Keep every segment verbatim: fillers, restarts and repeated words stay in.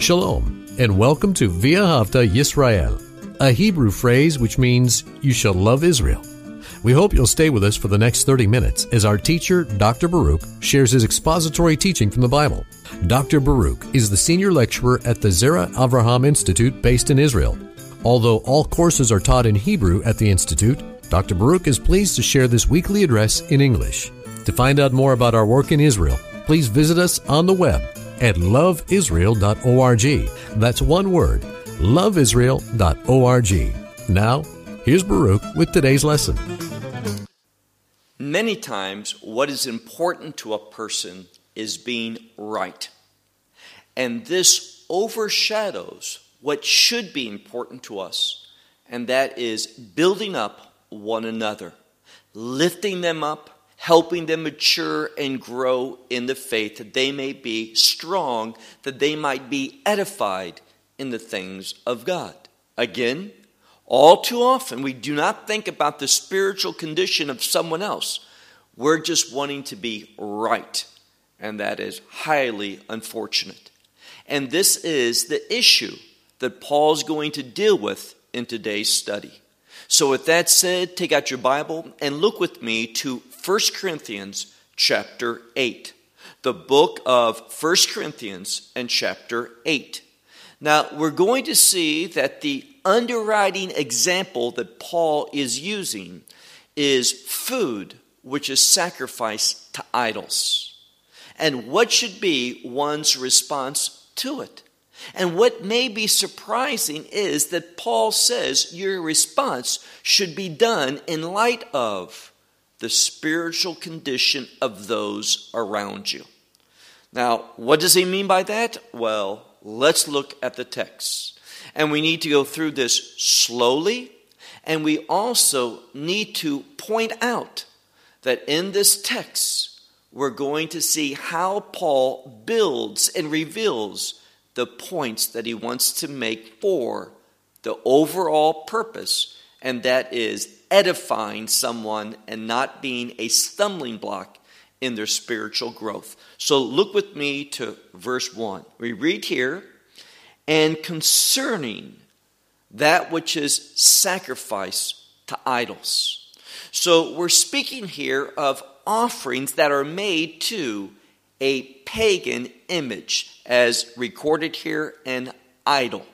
Shalom, and welcome to V'ahavta Yisrael, a Hebrew phrase which means, you shall love Israel. We hope you'll stay with us for the next thirty minutes as our teacher, Doctor Baruch, shares his expository teaching from the Bible. Doctor Baruch is the senior lecturer at the Zera Avraham Institute based in Israel. Although all courses are taught in Hebrew at the Institute, Doctor Baruch is pleased to share this weekly address in English. To find out more about our work in Israel, please visit us on the web at love israel dot org. That's one word, love israel dot org. Now, here's Baruch with today's lesson. Many times, what is important to a person is being right. And this overshadows what should be important to us, and that is building up one another, lifting them up, helping them mature and grow in the faith, that they may be strong, that they might be edified in the things of God. Again, all too often we do not think about the spiritual condition of someone else. We're just wanting to be right, and that is highly unfortunate. And this is the issue that Paul's going to deal with in today's study. So with that said, take out your Bible and look with me to First Corinthians chapter eight. The book of First Corinthians and chapter eight. Now, we're going to see that the underwriting example that Paul is using is food which is sacrificed to idols, and what should be one's response to it. And what may be surprising is that Paul says your response should be done in light of the spiritual condition of those around you. Now, what does he mean by that? Well, let's look at the text. And we need to go through this slowly, and we also need to point out that in this text, we're going to see how Paul builds and reveals the points that he wants to make for the overall purpose, and that is edifying someone and not being a stumbling block in their spiritual growth. So look with me to verse one. We read here, and concerning that which is sacrificed to idols. So we're speaking here of offerings that are made to a pagan image, as recorded here, an idol.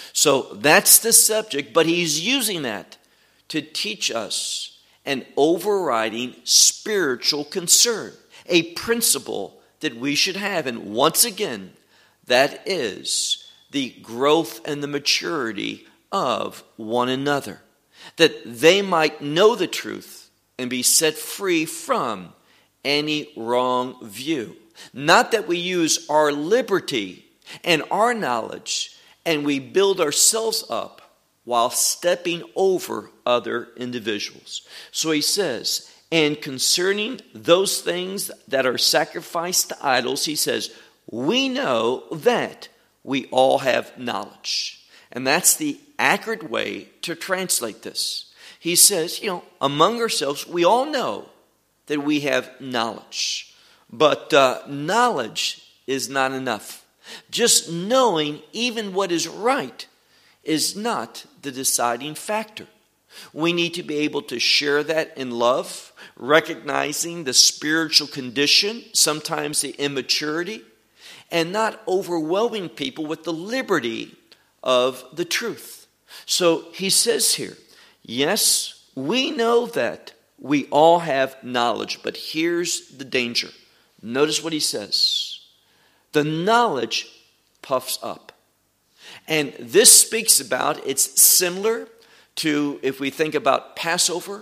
So that's the subject, but he's using that to teach us an overriding spiritual concern, a principle that we should have. And once again, that is the growth and the maturity of one another, that they might know the truth and be set free from any wrong view. Not that we use our liberty and our knowledge and we build ourselves up while stepping over other individuals. So he says, and concerning those things that are sacrificed to idols, he says, we know that we all have knowledge. And that's the accurate way to translate this. He says, you know, among ourselves, we all know that we have knowledge. But uh, knowledge is not enough. Just knowing even what is right is not the deciding factor. We need to be able to share that in love, recognizing the spiritual condition, sometimes the immaturity, and not overwhelming people with the liberty of the truth. So he says here, yes, we know that we all have knowledge, but here's the danger. Notice what he says. The knowledge puffs up. And this speaks about, it's similar to if we think about Passover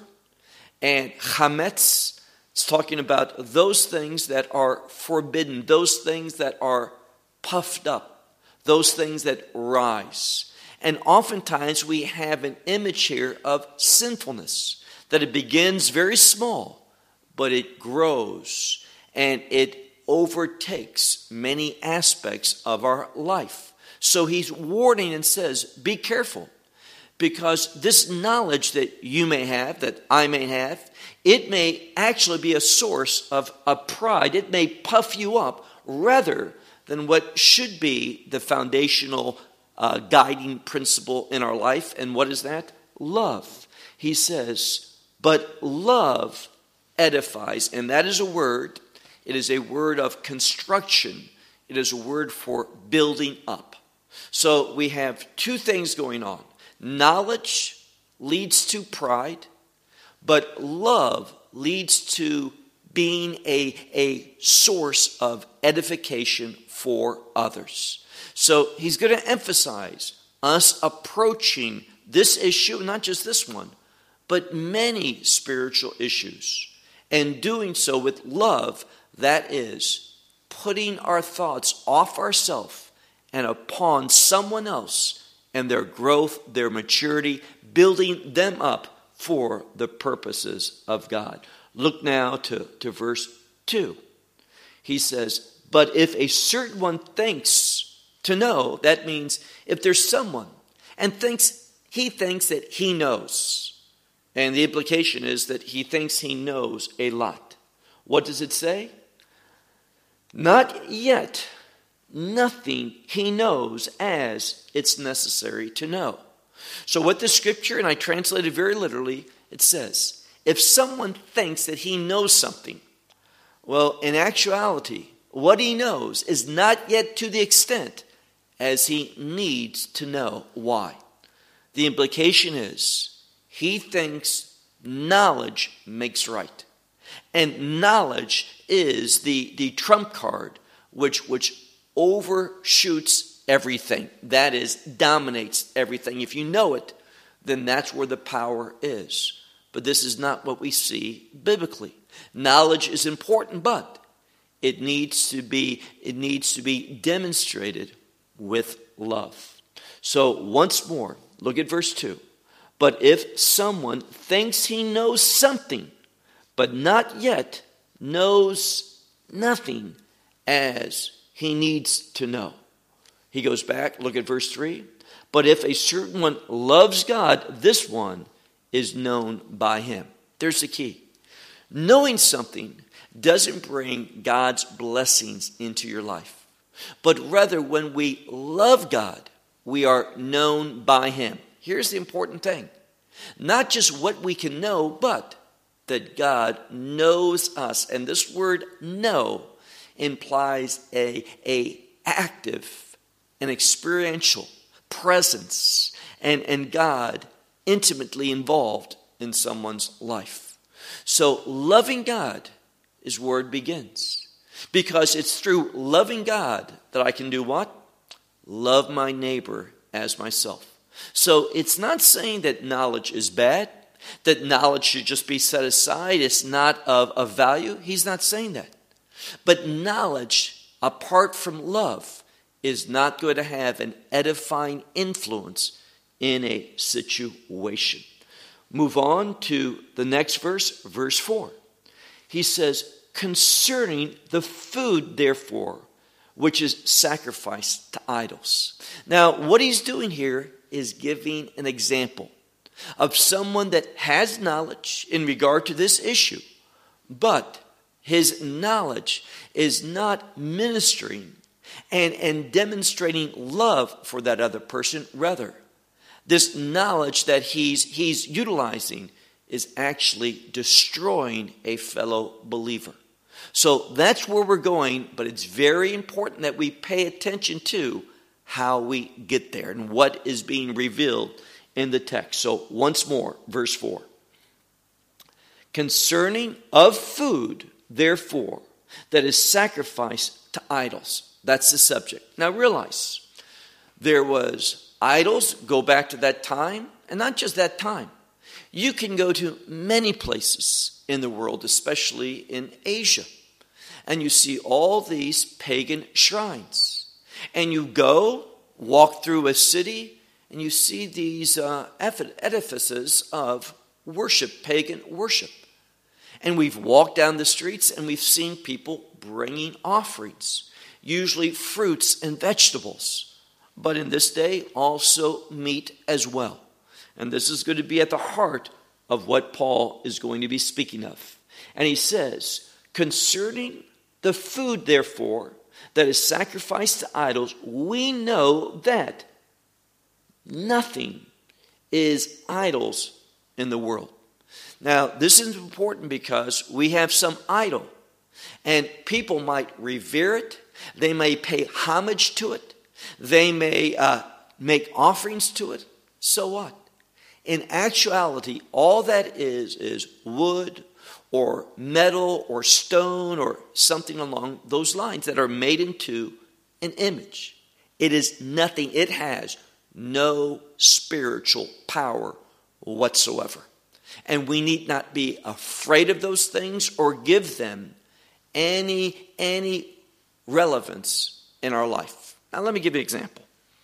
and chametz. It's talking about those things that are forbidden, those things that are puffed up, those things that rise. And oftentimes we have an image here of sinfulness, that it begins very small, but it grows and it overtakes many aspects of our life. So he's warning and says, be careful, because this knowledge that you may have, that I may have, it may actually be a source of a pride. It may puff you up rather than what should be the foundational uh, guiding principle in our life. And what is that? Love. He says, but love edifies. And that is a word. It is a word of construction. It is a word for building up. So we have two things going on. Knowledge leads to pride, but love leads to being a, a source of edification for others. So he's going to emphasize us approaching this issue, not just this one, but many spiritual issues, and doing so with love, that is, putting our thoughts off ourselves and upon someone else and their growth, their maturity, building them up for the purposes of God. Look now to, to verse two. He says, but if a certain one thinks to know, that means if there's someone and thinks he thinks that he knows. And the implication is that he thinks he knows a lot. What does it say? Not yet, nothing he knows as it's necessary to know. So what the scripture, and I translated very literally, it says, if someone thinks that he knows something, well, in actuality, what he knows is not yet to the extent as he needs to know. Why? The implication is he thinks knowledge makes right. And knowledge is the, the trump card which, which overshoots everything. That is, dominates everything. If you know it, then that's where the power is. But this is not what we see biblically. Knowledge is important, but it needs to be, it needs to be demonstrated with love. So once more, look at verse two. But if someone thinks he knows something, but not yet knows nothing as he needs to know. He goes back, look at verse three. But if a certain one loves God, this one is known by him. There's the key. Knowing something doesn't bring God's blessings into your life. But rather, when we love God, we are known by him. Here's the important thing. Not just what we can know, but that God knows us. And this word know implies a, a active and experiential presence and, and God intimately involved in someone's life. So loving God is where it begins. Because it's through loving God that I can do what? Love my neighbor as myself. So it's not saying that knowledge is bad, that knowledge should just be set aside, it's not of, of value. He's not saying that. But knowledge, apart from love, is not going to have an edifying influence in a situation. Move on to the next verse, verse four. He says, concerning the food, therefore, which is sacrificed to idols. Now, what he's doing here is giving an example of someone that has knowledge in regard to this issue, but his knowledge is not ministering and, and demonstrating love for that other person. Rather, this knowledge that he's, he's utilizing is actually destroying a fellow believer. So that's where we're going, but it's very important that we pay attention to how we get there and what is being revealed in the text. So once more, verse four. Concerning of food, therefore, that is sacrificed to idols. That's the subject. Now realize, there was idols, go back to that time, and not just that time. You can go to many places in the world, especially in Asia, and you see all these pagan shrines. And you go, walk through a city, and you see these uh, edifices of worship, pagan worship. And we've walked down the streets and we've seen people bringing offerings, usually fruits and vegetables, but in this day also meat as well. And this is going to be at the heart of what Paul is going to be speaking of. And he says, concerning the food, therefore, that is sacrificed to idols, we know that nothing is idols in the world. Now, this is important because we have some idol, and people might revere it. They may pay homage to it. They may uh, make offerings to it. So what? In actuality, all that is is wood or metal or stone or something along those lines that are made into an image. It is nothing. It has no spiritual power whatsoever. And we need not be afraid of those things or give them any, any relevance in our life. Now, let me give you an example.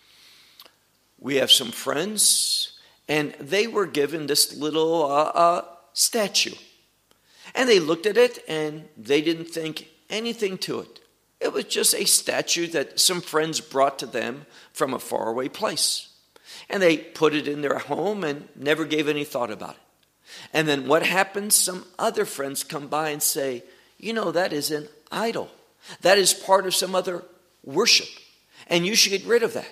We have some friends, and they were given this little uh, uh, statue. And they looked at it, and they didn't think anything to it. It was just a statue that some friends brought to them from a faraway place. And they put it in their home and never gave any thought about it. And then what happens? Some other friends come by and say, you know, that is an idol. That is part of some other worship. And you should get rid of that.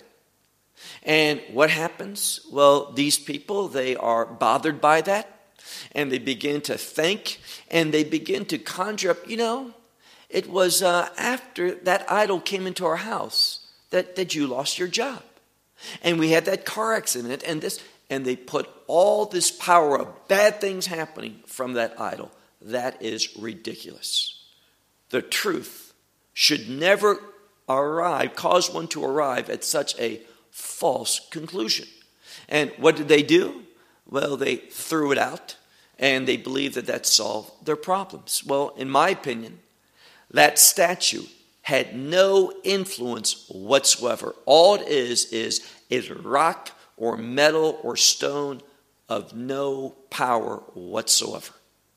And what happens? Well, these people, they are bothered by that. And they begin to think. And they begin to conjure up, you know, it was uh, after that idol came into our house that, that you lost your job. And we had that car accident and this. And they put all this power of bad things happening from that idol. That is ridiculous. The truth should never arrive, cause one to arrive at such a false conclusion. And what did they do? Well, they threw it out, and they believed that that solved their problems. Well, in my opinion, that statue had no influence whatsoever. All it is is is rock or metal or stone of no power whatsoever.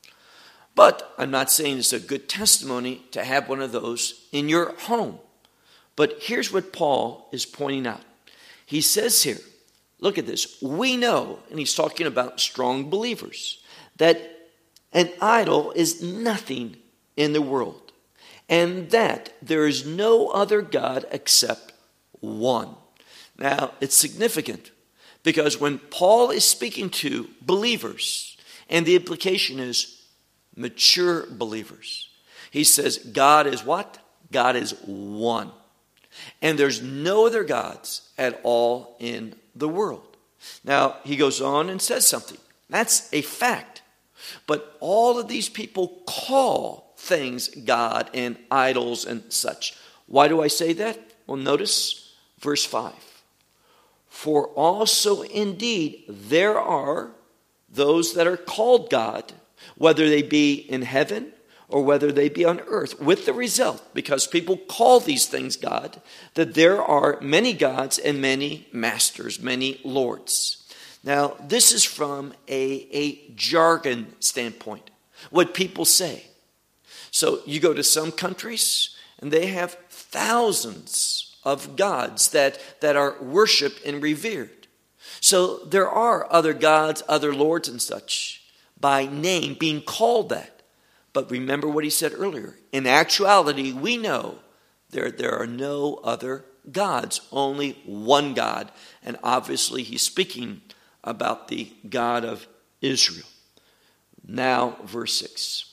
But I'm not saying it's a good testimony to have one of those in your home. But here's what Paul is pointing out. He says here, look at this. We know, and he's talking about strong believers, that an idol is nothing in the world, and that there is no other God except one. Now, it's significant. Because when Paul is speaking to believers, and the implication is mature believers, he says God is what? God is one. And there's no other gods at all in the world. Now, he goes on and says something. That's a fact. But all of these people call things God and idols and such. Why do I say that? Well, notice verse five. For also indeed there are those that are called God, whether they be in heaven or whether they be on earth, with the result, because people call these things God, that there are many gods and many masters, many lords. Now, this is from a, a jargon standpoint, what people say. So you go to some countries and they have thousands of gods that, that are worshipped and revered. So there are other gods, other lords and such, by name being called that. But remember what he said earlier. In actuality, we know there, there are no other gods, only one God. And obviously he's speaking about the God of Israel. Now, verse six.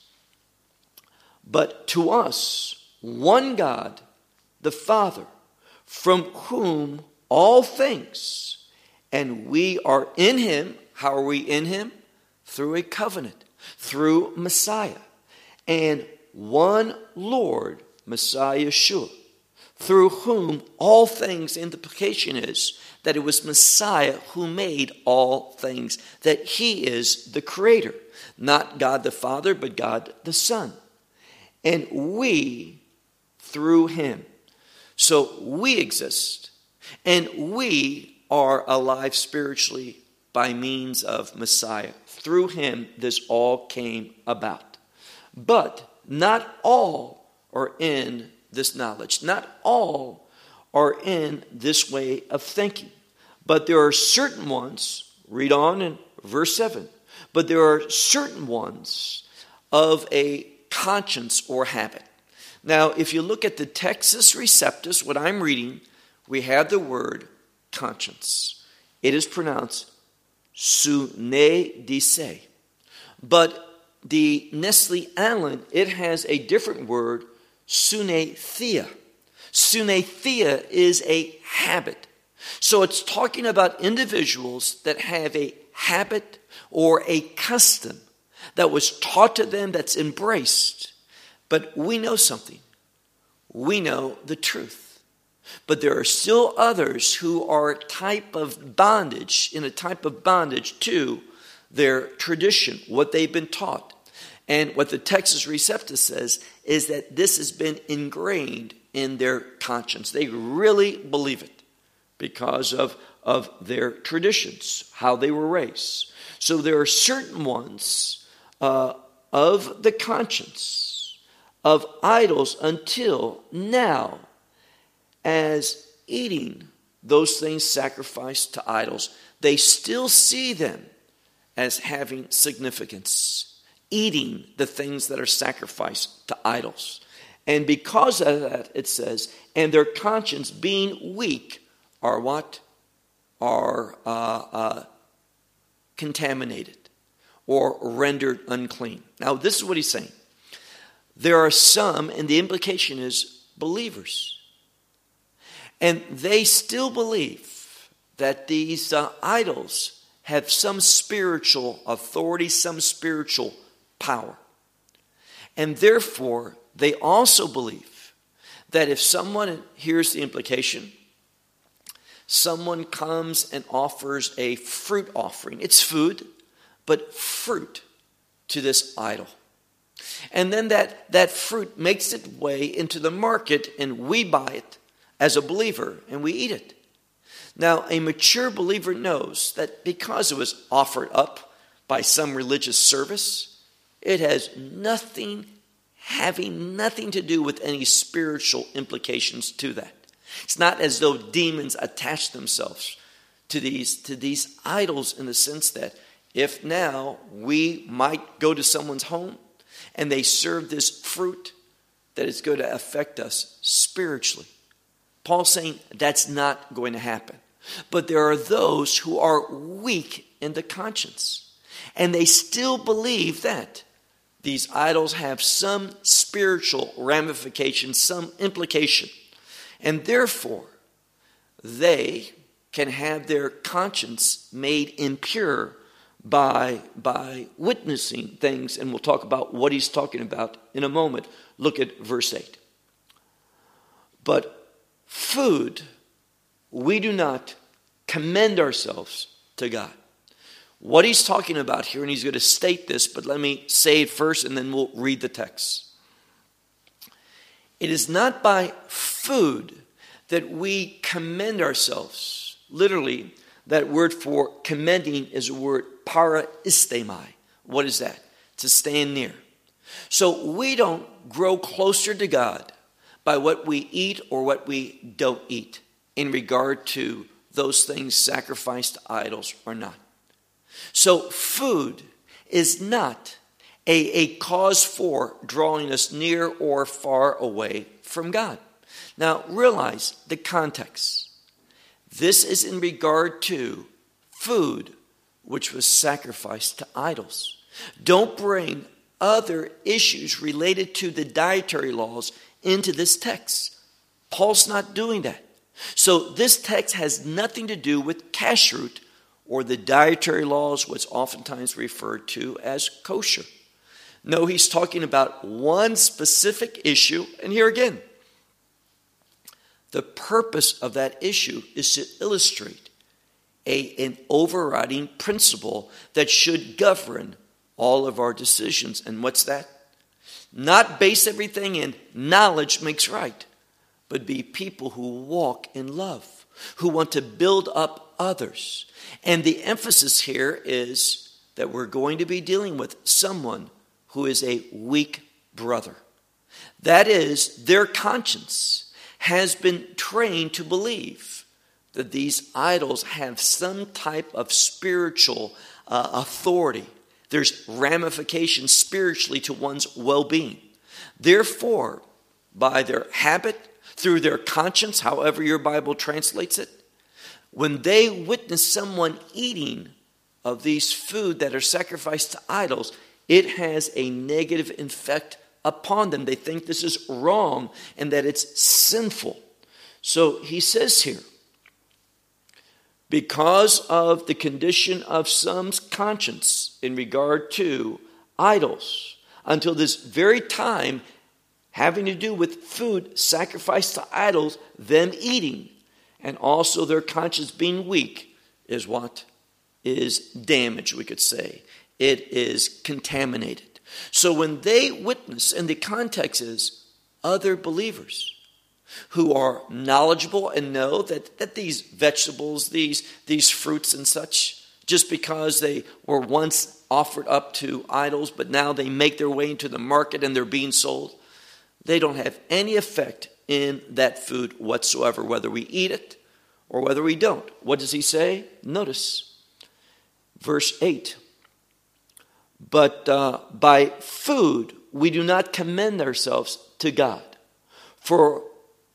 But to us, one God, the Father, from whom all things, and we are in him. How are we in him? Through a covenant, through Messiah. And one Lord, Messiah Yeshua, through whom all things, and the implication is that it was Messiah who made all things, that he is the creator, not God the Father, but God the Son. And we, through him. So we exist, and we are alive spiritually by means of Messiah. Through him, this all came about. But not all are in this knowledge. Not all are in this way of thinking. But there are certain ones, read on in verse seven, but there are certain ones of a conscience or habit. Now, if you look at the Textus Receptus, what I'm reading, we have the word conscience. It is pronounced sunedice. But the Nestle Aland, it has a different word, sunetheia. Sunetheia is a habit. So it's talking about individuals that have a habit or a custom that was taught to them, that's embraced. But we know something. We know the truth. But there are still others who are a type of bondage, in a type of bondage to their tradition, what they've been taught. And what the Textus Receptus says is that this has been ingrained in their conscience. They really believe it because of, of their traditions, how they were raised. So there are certain ones uh, of the conscience of idols until now, as eating those things sacrificed to idols, they still see them as having significance, eating the things that are sacrificed to idols. And because of that, it says, and their conscience being weak are what? Are uh, uh, contaminated or rendered unclean. Now, this is what he's saying. There are some, and the implication is believers. And they still believe that these uh, idols have some spiritual authority, some spiritual power. And therefore, they also believe that if someone, here's the implication, someone comes and offers a fruit offering, it's food, but fruit to this idol. And then that, that fruit makes its way into the market and we buy it as a believer and we eat it. Now, a mature believer knows that because it was offered up by some religious service, it has nothing, having nothing to do with any spiritual implications to that. It's not as though demons attach themselves to these, to these idols in the sense that if now we might go to someone's home and they serve this fruit, that it's going to affect us spiritually. Paul's saying that's not going to happen. But there are those who are weak in the conscience, and they still believe that these idols have some spiritual ramification, some implication. And therefore, they can have their conscience made impure by, by witnessing things. And we'll talk about what he's talking about in a moment. Look at verse eight. But food, we do not commend ourselves to God. What he's talking about here, and he's going to state this, but let me say it first and then we'll read the text. It is not by food that we commend ourselves. Literally, that word for commending is a word paraistemai. What is that? To stand near. So we don't grow closer to God by what we eat or what we don't eat in regard to those things sacrificed to idols or not. So food is not a, a cause for drawing us near or far away from God. Now realize the context. This is in regard to food which was sacrificed to idols. Don't bring other issues related to the dietary laws into this text. Paul's not doing that. So this text has nothing to do with kashrut or the dietary laws, what's oftentimes referred to as kosher. No, he's talking about one specific issue. And here again, the purpose of that issue is to illustrate a, an overriding principle that should govern all of our decisions. And what's that? Not base everything in knowledge makes right, but be people who walk in love, who want to build up others. And the emphasis here is that we're going to be dealing with someone who is a weak brother. That is, their conscience has been trained to believe that these idols have some type of spiritual uh, authority. There's ramifications spiritually to one's well-being. Therefore, by their habit, through their conscience, however your Bible translates it, when they witness someone eating of these food that are sacrificed to idols, it has a negative effect upon them. They think this is wrong and that it's sinful. So he says here, because of the condition of some's conscience in regard to idols, until this very time, having to do with food sacrificed to idols, them eating, and also their conscience being weak, is what is damaged, we could say. It is contaminated. So when they witness, and the context is other believers who are knowledgeable and know that, that these vegetables, these, these fruits and such, just because they were once offered up to idols, but now they make their way into the market and they're being sold, they don't have any effect in that food whatsoever, whether we eat it or whether we don't. What does he say? Notice verse eight. But uh, by food we do not commend ourselves to God. For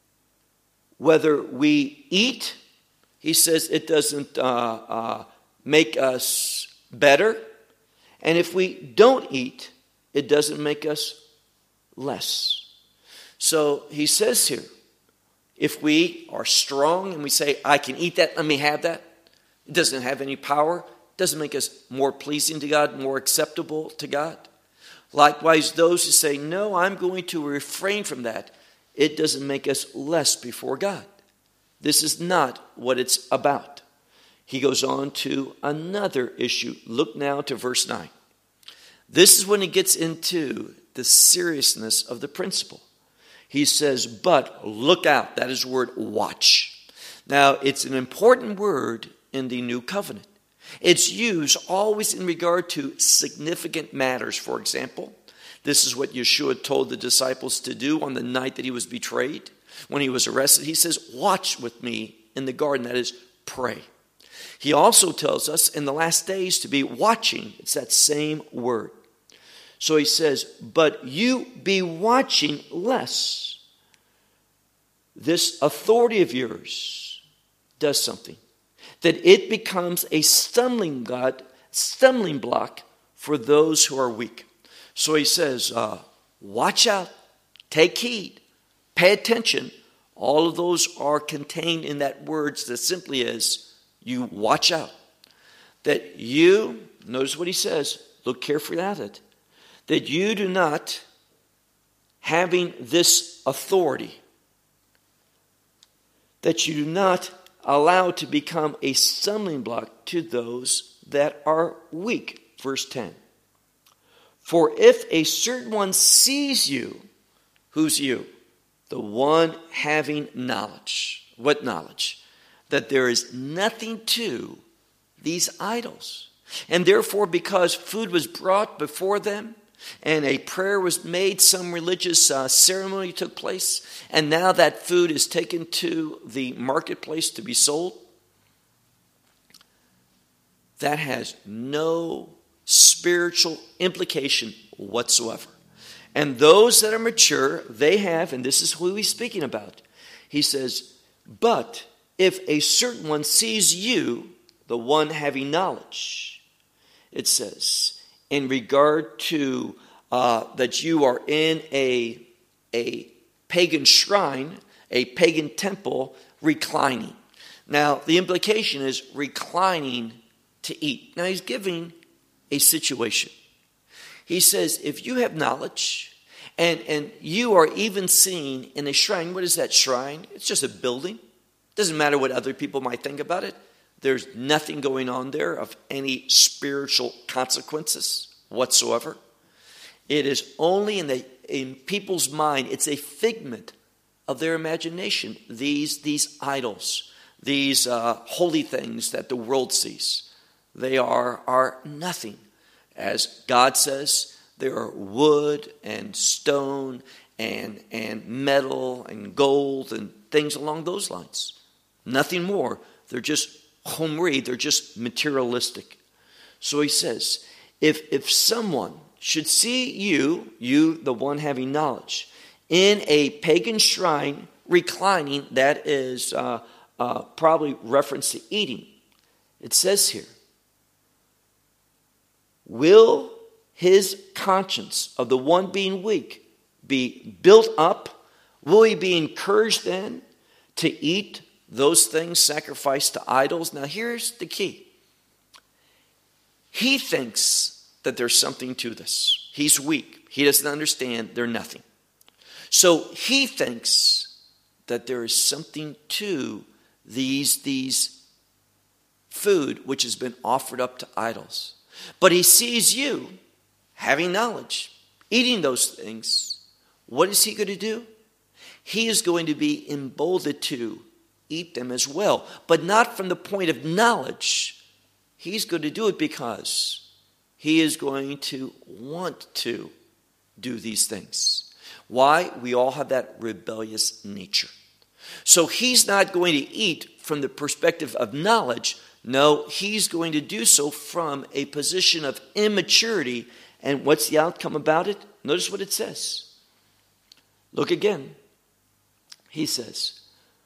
whether we eat, he says it doesn't uh, uh, make us better. And if we don't eat, it doesn't make us less. So he says here, if we are strong and we say, I can eat that, let me have that, it doesn't have any power, it doesn't make us more pleasing to God, more acceptable to God. Likewise, those who say, no, I'm going to refrain from that, it doesn't make us less before God. This is not what it's about. He goes on to another issue. Look now to verse nine. This is when he gets into the seriousness of the principle. He says, but look out. That is the word watch. Now, it's an important word in the New Covenant. It's used always in regard to significant matters. For example, this is what Yeshua told the disciples to do on the night that he was betrayed. When he was arrested, he says, watch with me in the garden. That is, pray. He also tells us in the last days to be watching. It's that same word. So he says, but you be watching lest this authority of yours does something, that it becomes a stumbling block, stumbling block for those who are weak. So he says, uh, watch out, take heed, pay attention. All of those are contained in that word that simply is, you watch out. That you, notice what he says, look carefully at it, that you do not, having this authority, that you do not allow to become a stumbling block to those that are weak. Verse ten. For if a certain one sees you, who's you? The one having knowledge. What knowledge? That there is nothing to these idols. And therefore, because food was brought before them, and a prayer was made, some religious uh, ceremony took place, and now that food is taken to the marketplace to be sold, that has no spiritual implication whatsoever. And those that are mature, they have, and this is who he's speaking about. He says, but if a certain one sees you, the one having knowledge, it says, in regard to uh, that you are in a, a pagan shrine, a pagan temple, reclining. Now, the implication is reclining to eat. Now, he's giving a situation. He says, if you have knowledge, and, and you are even seen in a shrine, what is that shrine? It's just a building. Doesn't matter what other people might think about it. There's nothing going on there of any spiritual consequences whatsoever. It is only in the in people's mind, it's a figment of their imagination. These, these idols, these uh, holy things that the world sees, they are, are nothing. As God says, there are wood and stone and, and metal and gold and things along those lines. Nothing more. They're just Chomri, they're just materialistic. So he says, if if someone should see you, you the one having knowledge, in a pagan shrine, reclining, that is uh, uh, probably reference to eating. It says here, will his conscience of the one being weak be built up? Will he be encouraged then to eat those things sacrificed to idols? Now here's the key. He thinks that there's something to this. He's weak. He doesn't understand they're nothing. So he thinks that there is something to these, these food which has been offered up to idols. But he sees you having knowledge, eating those things. What is he going to do? He is going to be emboldened to eat them as well, but not from the point of knowledge. He's going to do it because he is going to want to do these things. Why? We all have that rebellious nature. So he's not going to eat from the perspective of knowledge. No, he's going to do so from a position of immaturity. And what's the outcome about it? Notice what it says. Look again. He says,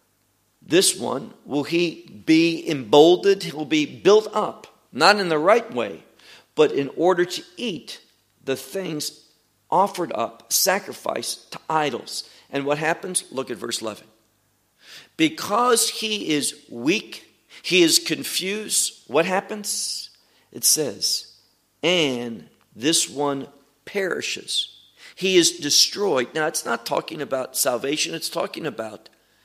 this one, will he be emboldened? He will be built up, not in the right way, but in order to eat the things offered up, sacrificed to idols. And what happens? Look at verse eleven. Because he is weak, he is confused. What happens? It says, and this one perishes. He is destroyed. Now, it's not talking about salvation. It's talking about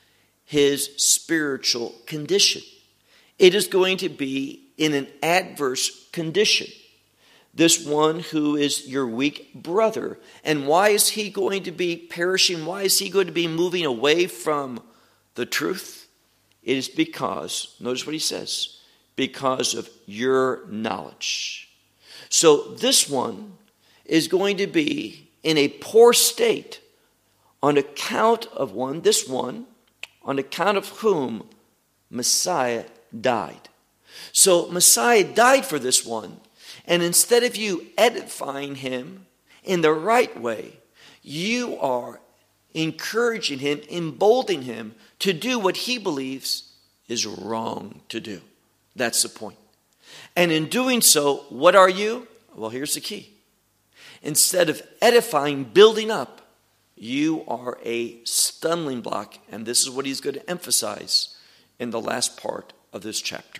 his spiritual condition. It is going to be in an adverse condition. This one who is your weak brother. And why is he going to be perishing? Why is he going to be moving away from the truth? It is because, notice what he says, because of your knowledge. So this one is going to be in a poor state on account of one, this one, on account of whom Messiah died. So Messiah died for this one, and instead of you edifying him in the right way, you are encouraging him, emboldening him to do what he believes is wrong to do. That's the point. And in doing so, what are you? Well, here's the key. Instead of edifying, building up, you are a stumbling block. And this is what he's going to emphasize in the last part of this chapter.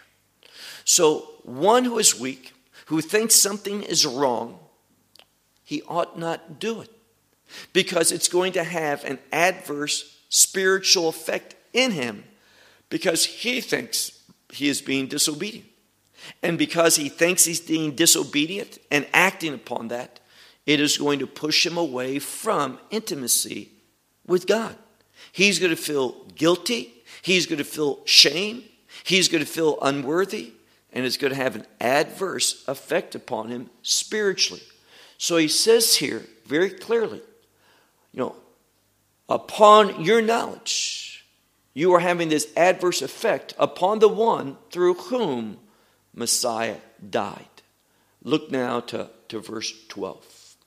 So one who is weak, who thinks something is wrong, he ought not do it. Because it's going to have an adverse spiritual effect in him. Because he thinks he is being disobedient. And because he thinks he's being disobedient and acting upon that, it is going to push him away from intimacy with God. He's going to feel guilty. He's going to feel shame. He's going to feel unworthy. And it's going to have an adverse effect upon him spiritually. So he says here very clearly, you know, upon your knowledge, you are having this adverse effect upon the one through whom Messiah died. Look now to, to verse twelve.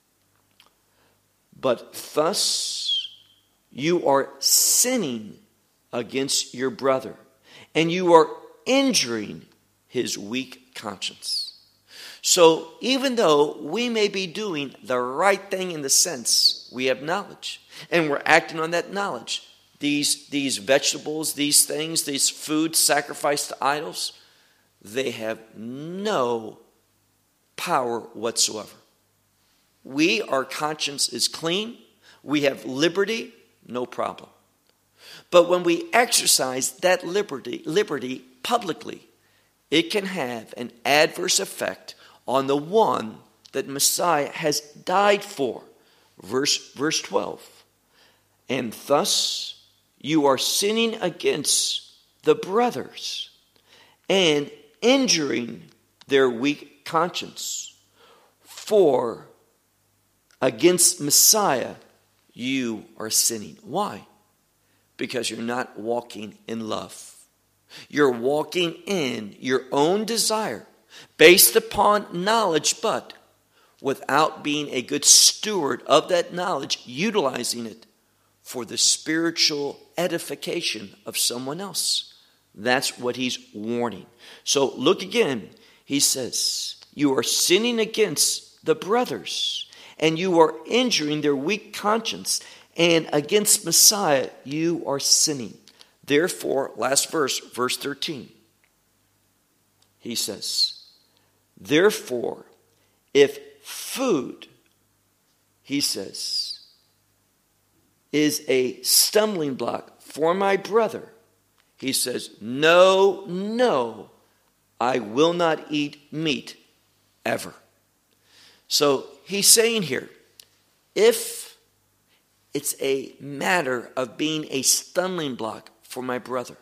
But thus you are sinning against your brother, and you are injuring his weak conscience. So even though we may be doing the right thing in the sense we have knowledge, and we're acting on that knowledge, these, these vegetables, these things, these foods sacrificed to idols, they have no power whatsoever. We, our conscience is clean. We have liberty, no problem. But when we exercise that liberty, liberty publicly, it can have an adverse effect on the one that Messiah has died for. Verse, verse twelve. And thus you are sinning against the brothers and injuring their weak conscience. For against Messiah you are sinning. Why? Because you're not walking in love. You're walking in your own desire based upon knowledge, but without being a good steward of that knowledge, utilizing it for the spiritual edification of someone else. That's what he's warning. So look again. He says, you are sinning against the brothers, and you are injuring their weak conscience, and against Messiah you are sinning. Therefore, last verse, verse thirteen, he says, therefore, if food, he says, is a stumbling block for my brother, he says, no, no, I will not eat meat ever. So he's saying here, if it's a matter of being a stumbling block for my brother,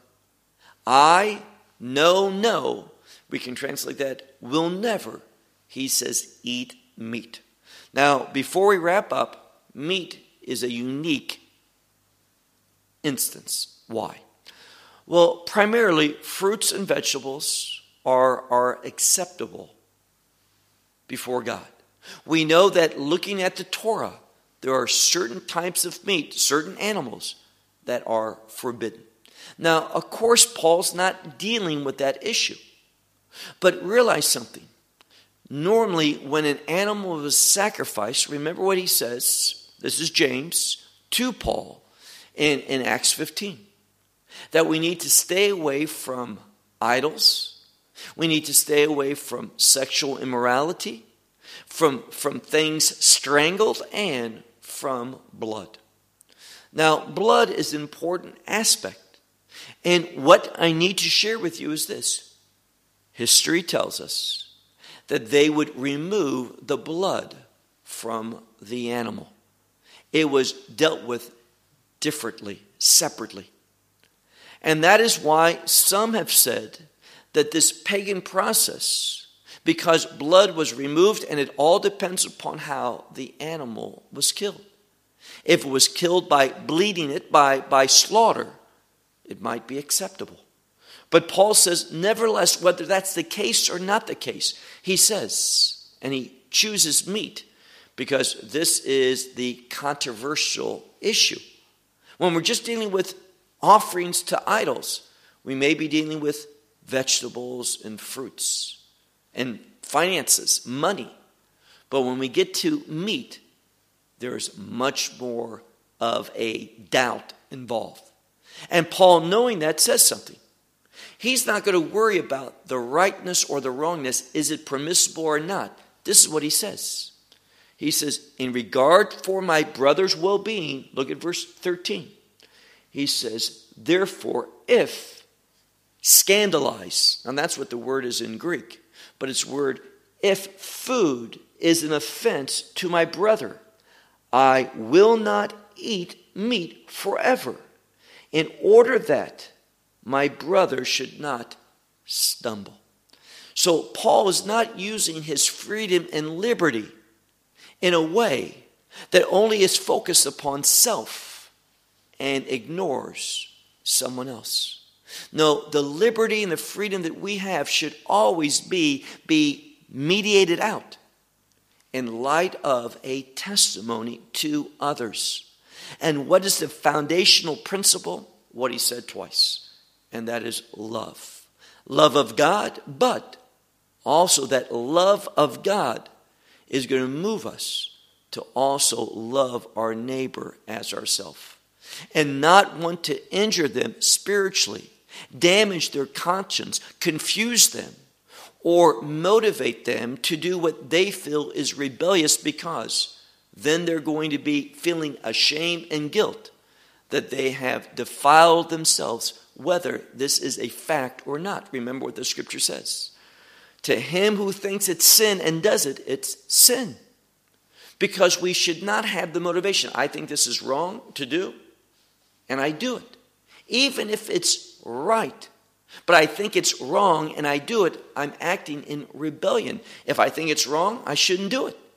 I, no, no, we can translate that, will never, he says, eat meat. Now, before we wrap up, meat is a unique instance. Why? Well, primarily, fruits and vegetables are, are acceptable before God. We know that looking at the Torah, there are certain types of meat, certain animals that are forbidden. Now, of course, Paul's not dealing with that issue. But realize something. Normally, when an animal was sacrificed, remember what he says, this is James, to Paul in, in Acts fifteen, that we need to stay away from idols, we need to stay away from sexual immorality, from, from things strangled, and from blood. Now, blood is an important aspect. And what I need to share with you is this. History tells us that they would remove the blood from the animal. It was dealt with differently, separately. And that is why some have said that this pagan process, because blood was removed, and it all depends upon how the animal was killed. If it was killed by bleeding it, by, by slaughter, it might be acceptable. But Paul says, nevertheless, whether that's the case or not the case, he says, and he chooses meat because this is the controversial issue. When we're just dealing with offerings to idols, we may be dealing with vegetables and fruits and finances, money. But when we get to meat, there's much more of a doubt involved. And Paul, knowing that, says something. He's not going to worry about the rightness or the wrongness. Is it permissible or not? This is what he says. He says, in regard for my brother's well-being, look at verse thirteen. He says, therefore, if scandalize, and that's what the word is in Greek, but it's word, if food is an offense to my brother, I will not eat meat forever, in order that my brother should not stumble. So Paul is not using his freedom and liberty in a way that only is focused upon self and ignores someone else. No, the liberty and the freedom that we have should always be, be mediated out in light of a testimony to others. And what is the foundational principle? What he said twice, and that is love. Love of God, but also that love of God is going to move us to also love our neighbor as ourselves and not want to injure them spiritually, damage their conscience, confuse them, or motivate them to do what they feel is rebellious, because then they're going to be feeling ashamed and guilt that they have defiled themselves, whether this is a fact or not. Remember what the scripture says. To him who thinks it's sin and does it, it's sin. Because we should not have the motivation. I think this is wrong to do, and I do it. Even if it's right. But I think it's wrong and I do it, I'm acting in rebellion. If I think it's wrong, I shouldn't do it.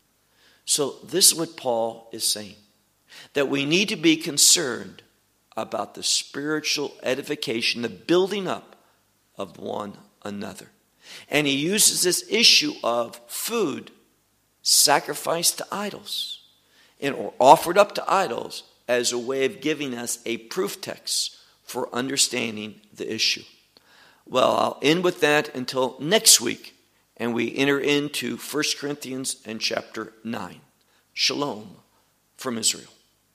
So this is what Paul is saying. That we need to be concerned about the spiritual edification, the building up of one another. And he uses this issue of food sacrificed to idols and or offered up to idols as a way of giving us a proof text for understanding the issue. Well, I'll end with that until next week, and we enter into First Corinthians and chapter nine. Shalom from Israel.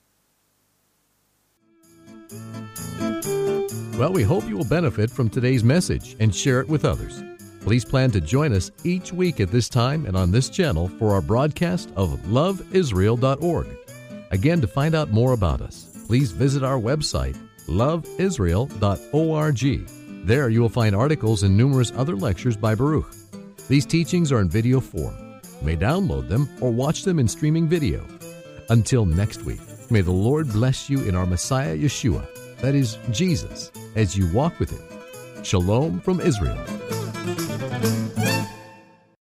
Well, we hope you will benefit from today's message and share it with others. Please plan to join us each week at this time and on this channel for our broadcast of love israel dot org. Again, to find out more about us, please visit our website, love israel dot org. There you will find articles and numerous other lectures by Baruch. These teachings are in video form. You may download them or watch them in streaming video. Until next week, may the Lord bless you in our Messiah Yeshua, that is Jesus, as you walk with Him. Shalom from Israel.